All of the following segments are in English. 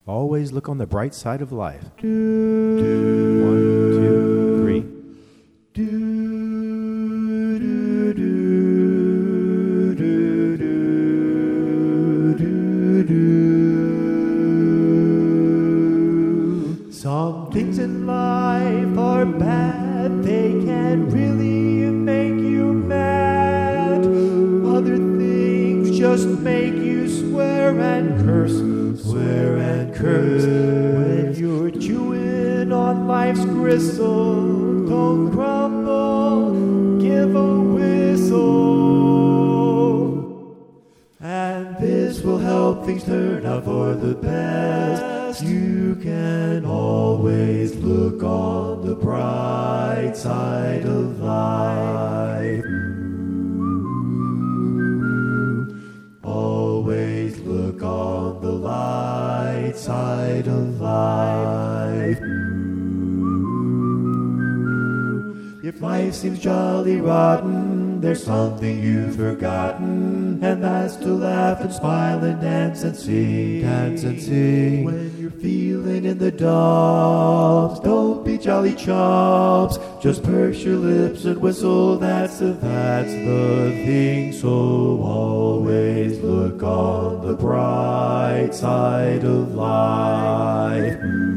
Always look on the bright side of life. 1, 2, 3. Some things in life are bad, they can really make you mad. Other things just make you swear and curse. When you're chewing on life's gristle, don't grumble, give a whistle. And this will help things turn out for the best. You can always look on the bright side of life. Always look on the light side of life. If life seems jolly rotten, there's something you've forgotten, and that's to laugh and smile and dance and sing. When you're feeling in the dumps, don't be jolly chumps. Just purse your lips and whistle. That's the thing. So always look on the bright side of life.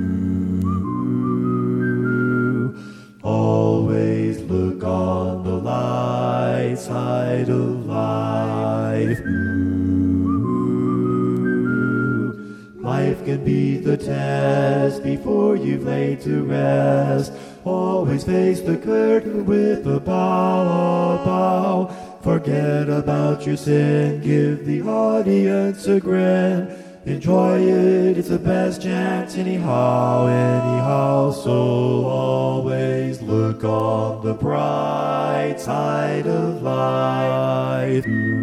Always look on the light side of life. Life can beat the test before you've laid to rest. Always face the curtain with a bow. Forget about your sin, give the audience a grin. Enjoy it, it's the best chance anyhow. So always look on the bright side of life.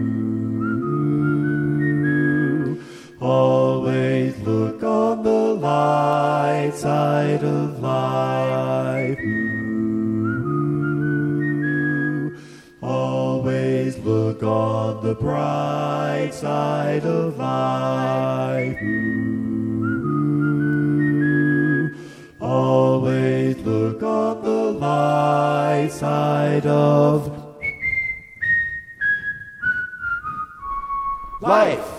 Always look on the light side of life. Always look on the bright side of life. Always look on the light side of life.